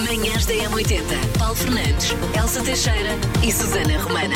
Manhãs da M80. Paulo Fernandes, Elsa Teixeira e Susana Romana.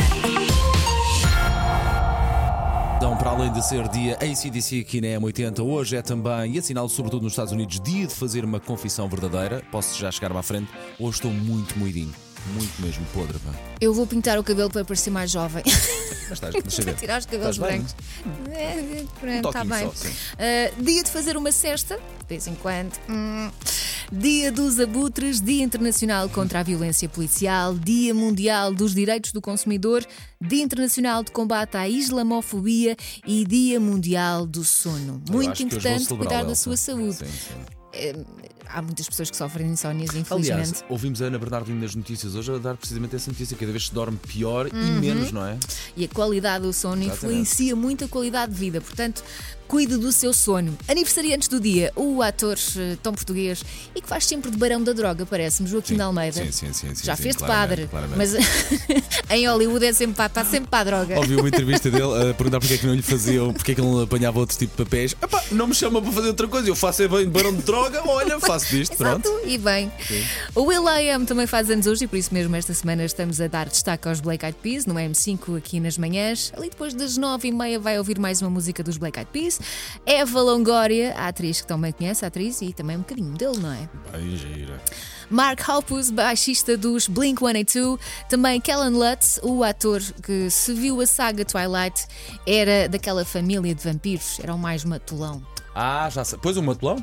Então, para além de ser dia AC/DC aqui na M80, hoje é também, e assinalo sobretudo nos Estados Unidos, dia de fazer uma confissão verdadeira. Posso já chegar-me à frente. Hoje estou muito moidinho. Muito mesmo podre, pá. Eu vou pintar o cabelo para parecer mais jovem. Mas estás, deixa ver. Tirar os cabelos Estás bem? brancos. Está toquinho bem. só, sim. Dia de fazer uma cesta, de vez em quando. Dia dos abutres, Dia Internacional contra a Violência Policial, Dia Mundial dos Direitos do Consumidor, Dia Internacional de Combate à Islamofobia e Dia Mundial do Sono. Eu Muito acho que hoje vou importante celebrá-lo, cuidar da Elsa. sua saúde. Sim, sim. Há muitas pessoas que sofrem de insónias, infelizmente. Aliás, ouvimos a Ana Bernardino nas notícias hoje a dar precisamente essa notícia. Cada vez se dorme pior e menos, não é? E a qualidade do sono Exatamente. influencia muito a qualidade de vida. Portanto, cuide do seu sono. Aniversariantes do dia, o ator tão português e que faz sempre de barão da droga, parece-me, Joaquim de Almeida. Sim. Já fez de claramente, padre, claramente. mas em Hollywood é sempre está sempre para a droga. Ouvi uma entrevista dele a perguntar porque é que não lhe faziam, porque é que ele não apanhava outro tipo de papéis. Epá, não me chama para fazer outra coisa, eu faço é bem de barão de droga, olha, faço disto, Exato, pronto. e bem. O will.i.am também faz anos hoje e por isso mesmo esta semana estamos a dar destaque aos Black Eyed Peas no M5 aqui nas manhãs. Ali depois das 9h30 vai ouvir mais uma música dos Black Eyed Peas. Eva Longoria, a atriz que também conhece, a atriz e também um bocadinho dele, não é? Bem gira. Mark Hoppus, baixista dos Blink-182, também Kellen Lutz, o ator que se viu a saga Twilight, era daquela família de vampiros, era o mais matulão. Ah, já sei. Pois o matulão?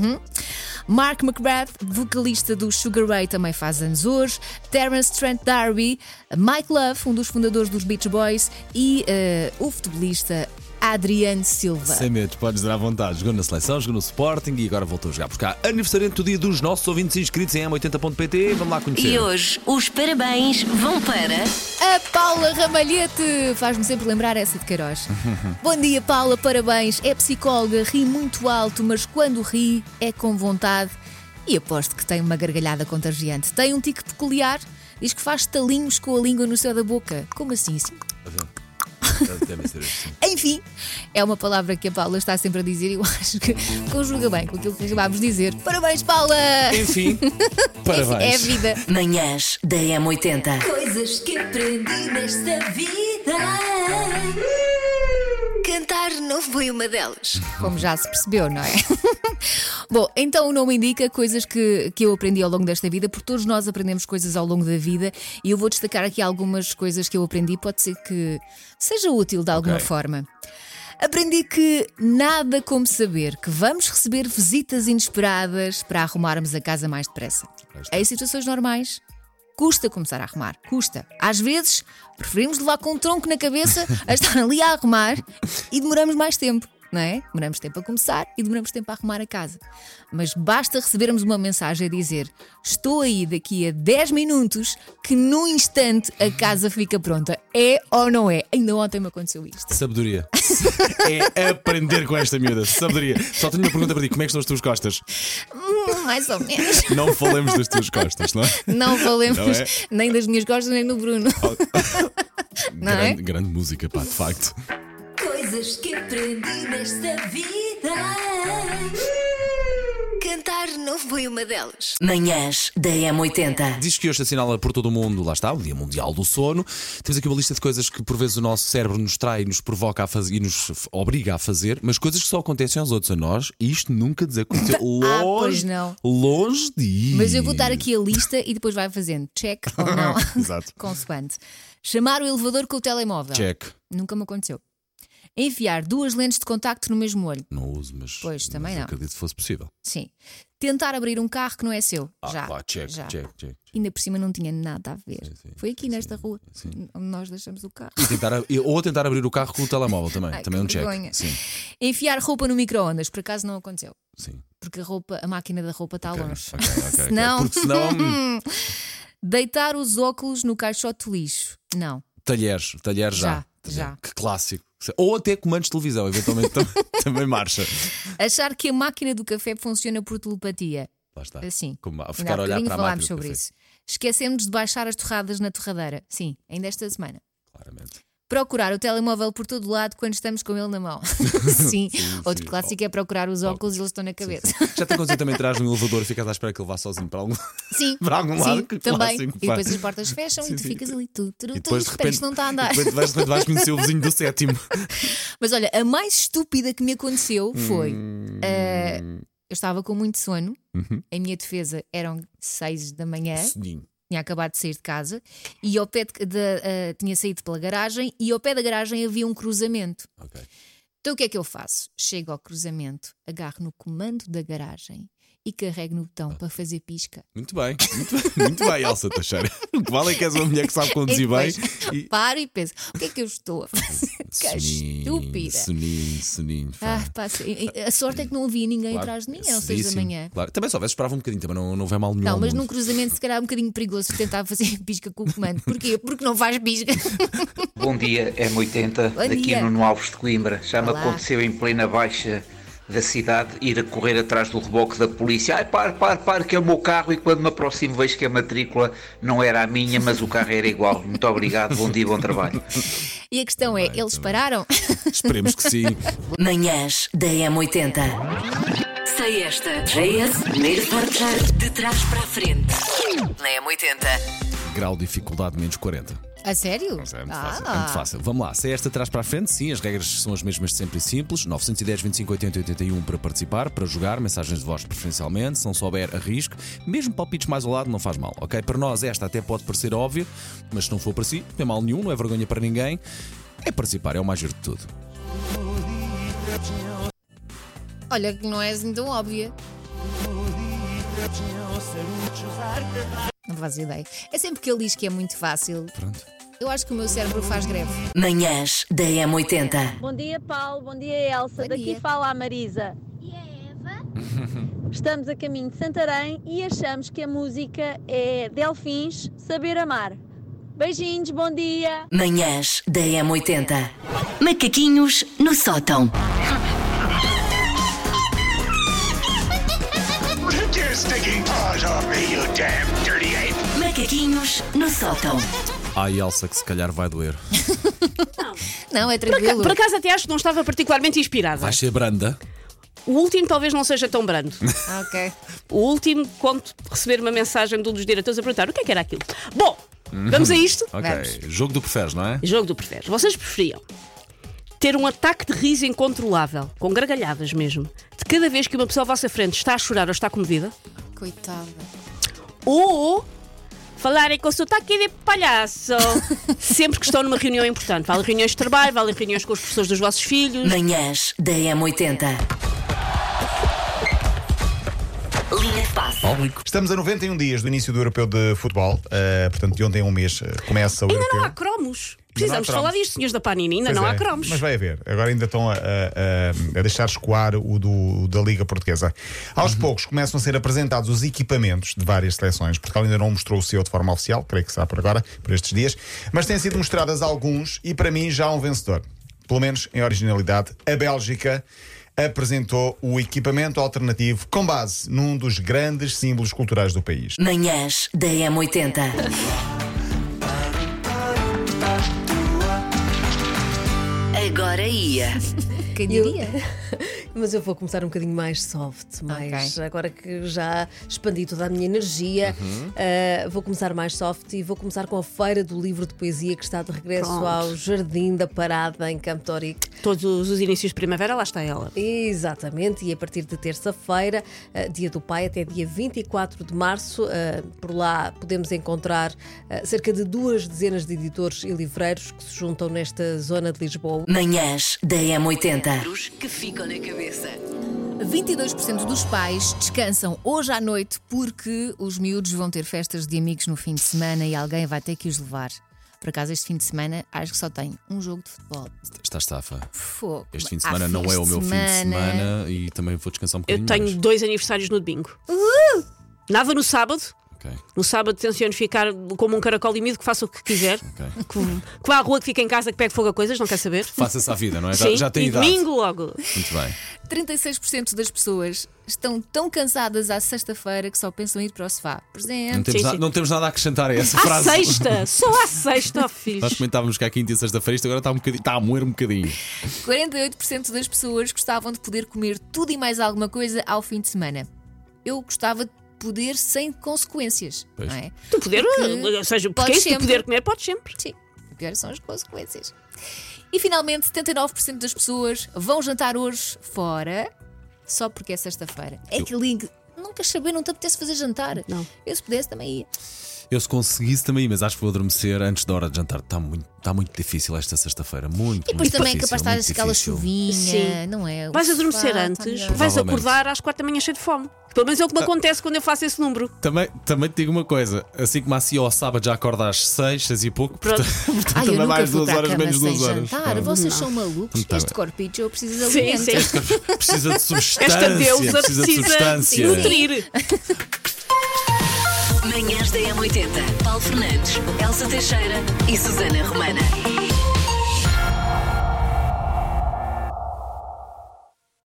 Mark McGrath, vocalista do Sugar Ray, também faz anos hoje. Terence Trent D'Arby, Mike Love, um dos fundadores dos Beach Boys, e o futebolista Adriano Silva. Sem medo, podes dar à vontade. Jogou na seleção, jogou no Sporting e agora voltou a jogar. Porque há aniversariante do dia dos nossos ouvintes inscritos em m80.pt. Vamos lá conhecer. E hoje os parabéns vão para... A Paula Ramalhete faz-me sempre lembrar essa de Queiroz. Bom dia, Paula, parabéns. É psicóloga, ri muito alto, mas quando ri é com vontade. E aposto que tem uma gargalhada contagiante. Tem um tique peculiar, diz que faz talinhos com a língua no céu da boca. Como assim? Deve ser assim. Enfim, é uma palavra que a Paula está sempre a dizer e eu acho que conjuga bem com aquilo que acabámos de dizer. Parabéns, Paula! Enfim, parabéns. É a vida. Manhãs da M80. Coisas que aprendi nesta vida. Cantar não foi uma delas. Como já se percebeu, não é? Bom, então o nome indica coisas que eu aprendi ao longo desta vida, porque todos nós aprendemos coisas ao longo da vida e eu vou destacar aqui algumas coisas que eu aprendi, pode ser que seja útil de alguma Ok. forma. Aprendi que nada como saber que vamos receber visitas inesperadas para arrumarmos a casa mais depressa. Em situações normais, custa começar a arrumar, custa. Às vezes, preferimos levar com um tronco na cabeça a estar ali a arrumar e demoramos mais tempo, não é? Demoramos tempo a começar e demoramos tempo a arrumar a casa. Mas basta recebermos uma mensagem a dizer: estou aí daqui a 10 minutos, que num instante a casa fica pronta. É ou não é? Ainda ontem me aconteceu isto. Sabedoria. É aprender com esta miúda. Sabedoria. Só tenho uma pergunta para ti: como é que estão as tuas costas? Mais ou menos. Não falemos das tuas costas, não é? Não falemos Não é? nem das minhas costas nem no Bruno. Não é? Grande música, pá, de facto. Coisas que aprendi nesta vida. Cantar não foi uma delas. Manhãs da M80. Diz que hoje se assinala por todo o mundo, lá está, o Dia Mundial do Sono. Temos aqui uma lista de coisas que por vezes o nosso cérebro nos trai, nos provoca a fazer e nos obriga a fazer, mas coisas que só acontecem aos outros, a nós, e isto nunca desaconteceu. Pois não. Longe de ir. Mas eu vou dar aqui a lista e depois vai fazendo check ou não. Exato. Consoante. Chamar o elevador com o telemóvel. Check. Nunca me aconteceu. Enfiar 2 lentes de contacto no mesmo olho. Não uso, mas, Pois, também mas não. acredito que fosse possível. Sim. Tentar abrir um carro que não é seu. Já. Pá, check, já. check. Ainda por cima não tinha nada a ver. Sim, Foi aqui sim, nesta rua sim. onde nós deixamos o carro. Ou tentar abrir o carro com o telemóvel também. Ai, também é um que check. vergonha. Sim, Enfiar roupa no micro-ondas, por acaso não aconteceu. sim. Porque a máquina da roupa está Ok, longe. ok. Senão- Porque senão. Deitar os óculos no caixote de lixo. Não. Talheres já. Já. Que clássico. Ou até comandos de televisão, eventualmente também marcha. Achar que a máquina do café funciona por telepatia. Lá está. Assim. Como a Ainda ficar há a olhar bocadinho para a falámos máquina do sobre café. isso. Esquecemos de baixar as torradas na torradeira. Sim, ainda esta semana. Claramente. procurar o telemóvel por todo lado quando estamos com ele na mão. Sim. Outro clássico é procurar os óculos e eles estão na cabeça. Sim. Já te aconteceu também entrar no elevador e ficas à espera que ele vá sozinho para algum, Sim. para algum lado? Sim, Que também. clássico, E pá. depois as portas fecham e tu ficas ali, tu depois, de espera, repente, isto não está a andar. de repente vais conhecer o vizinho do sétimo. Mas olha, a mais estúpida que me aconteceu foi. Eu estava com muito sono, em minha defesa eram 6 da manhã. Soninho. Tinha acabado de sair de casa e ao pé tinha saído pela garagem e ao pé da garagem havia um cruzamento. Ok. Então o que é que eu faço? Chego ao cruzamento, agarro no comando da garagem e carrego no botão para fazer pisca. Muito bem, muito bem, Elsa Teixeira. O que vale é que és uma mulher que sabe conduzir bem. E paro e penso: o que é que eu estou a fazer? Que estúpida. Soninho. A sorte é que não havia ninguém Claro, atrás de mim, eram 6 da manhã. Claro. Também se houvesse, esperava um bocadinho, também não vai mal nenhum. Não, ao mas mundo. num cruzamento se calhar é um bocadinho perigoso tentar fazer pisca com o comando. Porquê? Porque não faz pisca. Bom dia, M80, Bom daqui dia. Nuno Alves de Coimbra. Já me Olá. aconteceu em plena baixa da cidade ir a correr atrás do reboque da polícia. Ai, para, que é o meu carro. E quando me aproximo vejo que a matrícula não era a minha, mas o carro era igual. Muito obrigado, bom dia, bom trabalho. E a questão é: eles pararam? Esperemos que sim. Manhãs da M80. Sei esta. JS, primeiro forjar de trás para a frente. Na M80. Grau de dificuldade menos 40. A sério? É muito fácil. Vamos lá, se é esta atrás para a frente, sim, as regras são as mesmas de sempre e simples. 910 25 80 81 para participar, para jogar, mensagens de voz preferencialmente. Se não souber, arrisco. Mesmo palpites mais ao lado não faz mal, ok? Para nós esta até pode parecer óbvia, mas se não for para si, não tem mal nenhum, não é vergonha para ninguém. É participar, é o mais giro de tudo. Olha, que não é assim tão óbvia. Não faço ideia. É sempre que ele diz que é muito fácil. Pronto. Eu acho que o meu cérebro faz greve. Manhãs da M80. Bom dia, Paulo. Bom dia, Elsa. Bom Daqui dia. fala a Marisa. E a Eva? Estamos a caminho de Santarém e achamos que a música é Delfins Saber Amar. Beijinhos, bom dia. Manhãs da M80. Macaquinhos no sótão. Take your stinking paws off me, you damn dirty ape! Macaquinhos no sótão. Ai, Elsa, que se calhar vai doer. Não, é tranquilo. Por acaso até acho que não estava particularmente inspirada. Vai ser branda. O último talvez não seja tão brando. Ok. O último, conto receber uma mensagem de um dos diretores a perguntar o que era aquilo. Bom, vamos a isto? Ok, Vamos. jogo do preferes, não é? Jogo do preferes. Vocês preferiam ter um ataque de riso incontrolável, com gargalhadas mesmo, de cada vez que uma pessoa à vossa frente está a chorar ou está comovida? Coitada. Ou falarem com sotaque de palhaço sempre que estão numa reunião importante? Vale reuniões de trabalho, vale reuniões com os professores dos vossos filhos. Manhãs da M80. Linha de passe. Estamos a 91 dias do início do Europeu de Futebol, portanto, de ontem a um mês começa o Ainda Europeu. não há cromos. Precisamos cromos. falar disto, senhores da Panini. Ainda Pois não é, há cromos. Mas vai haver. Agora ainda estão a deixar escoar o da Liga Portuguesa. Aos poucos começam a ser apresentados os equipamentos de várias seleções. Portugal ainda não mostrou o seu de forma oficial, creio que será por agora, por estes dias. Mas têm sido mostradas alguns e para mim já há um vencedor. Pelo menos em originalidade. A Bélgica apresentou o equipamento alternativo com base num dos grandes símbolos culturais do país. Manhãs da M80. Agora ia. Quem diria? Mas eu vou começar um bocadinho mais soft, agora que já expandi toda a minha energia, vou começar mais soft e vou começar com a Feira do Livro de Poesia que está de regresso Pronto. ao Jardim da Parada em Campo Tórico. Todos os inícios de primavera, lá está ela. Exatamente, e a partir de terça-feira, dia do Pai, até dia 24 de março, por lá podemos encontrar cerca de 2 dezenas de editores e livreiros que se juntam nesta zona de Lisboa. Manhãs da M80. Que ficam na cabeça. 22% dos pais descansam hoje à noite porque os miúdos vão ter festas de amigos no fim de semana e alguém vai ter que os levar. Por acaso, este fim de semana, acho que só tem um jogo de futebol. Estás estafa. Fogo. Este fim de Há semana não fins é o meu de fim de semana e também vou descansar um Eu bocadinho tenho mais. 2 aniversários no domingo. Nada no sábado, Ok. No sábado tenciono ficar como um caracol e miúdo, que faça o que quiser. Que vá à rua, que fique em casa, que pegue fogo a coisas, não quer saber. Faça-se à vida, não é? Sim, Já tem e idade. domingo logo. Muito bem. 36% das pessoas estão tão cansadas à sexta-feira que só pensam em ir para o sofá. Não Presente. temos, sim. não temos nada a acrescentar a essa À frase. sexta, só à sexta, ó Nós filhos. comentávamos que à quinta e sexta-feira isto agora está a moer um bocadinho. 48% das pessoas gostavam de poder comer tudo e mais alguma coisa ao fim de semana. Eu gostava de poder sem consequências, Pois. não é? Tu poder, Porque ou seja, porque podes isso de sempre. poder comer, podes sempre. Sim, o pior são as consequências. E finalmente, 79% das pessoas vão jantar hoje fora só porque é sexta-feira. É aquele link. Não queres saber, não te apetece fazer jantar. Não. Eu, se pudesse, também ia. Eu se conseguisse também, mas acho que vou adormecer antes da hora de jantar. Está muito difícil esta sexta-feira. Muito, E depois muito também é difícil, capaz de muito estar aquela difícil. chuvinha, Sim. não é? O Vais adormecer sofá, antes, tá melhor. vais Provavelmente. acordar às 4 da manhã cheio de fome. Pelo menos é o que me acontece quando eu faço esse número. Também te digo uma coisa, assim como assim ao sábado já acorda às 6, 6 e pouco, Pronto. portanto Ai, eu também nunca mais vou 2 para a horas, cama menos sem 2 horas. jantar. Não. Vocês são malucos. Tá Este bem. corpicho precisa de Sim, alimento. sim. Precisa de substância. Esta deusa precisa de substância. nutrir. Manhãs da M80. Paulo Fernandes, Elsa Teixeira e Susana Romana.